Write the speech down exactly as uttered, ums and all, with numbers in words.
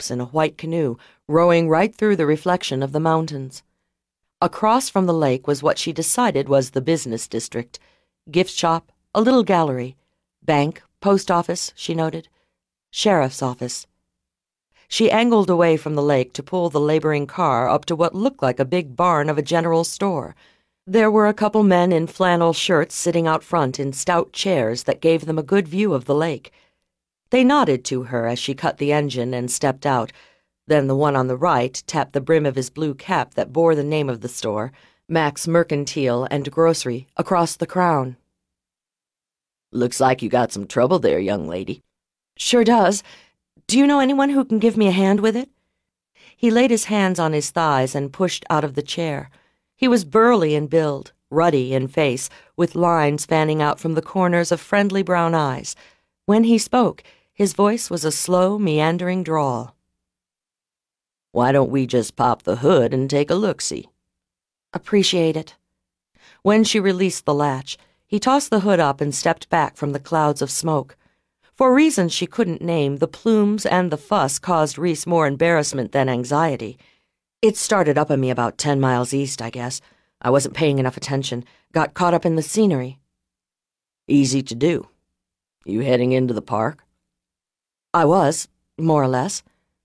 in a white canoe, rowing right through the reflection of the mountains. Across from the lake was what she decided was the business district. Gift shop, a little gallery, bank, post office, she noted, sheriff's office. She angled away from the lake to pull the laboring car up to what looked like a big barn of a general store. There were a couple men in flannel shirts sitting out front in stout chairs that gave them a good view of the lake. They nodded to her as she cut the engine and stepped out. Then the one on the right tapped the brim of his blue cap that bore the name of the store, Max Mercantile and Grocery, across the crown. "Looks like you got some trouble there, young lady." "Sure does. Do you know anyone who can give me a hand with it?" He laid his hands on his thighs and pushed out of the chair. He was burly in build, ruddy in face, with lines fanning out from the corners of friendly brown eyes. When he spoke, his voice was a slow, meandering drawl. "Why don't we just pop the hood and take a look-see?" "Appreciate it." When she released the latch, he tossed the hood up and stepped back from the clouds of smoke. For reasons she couldn't name, the plumes and the fuss caused Reese more embarrassment than anxiety. "It started up on me about ten miles east, I guess. I wasn't paying enough attention. Got caught up in the scenery." "Easy to do. You heading into the park?" "I was, more or less."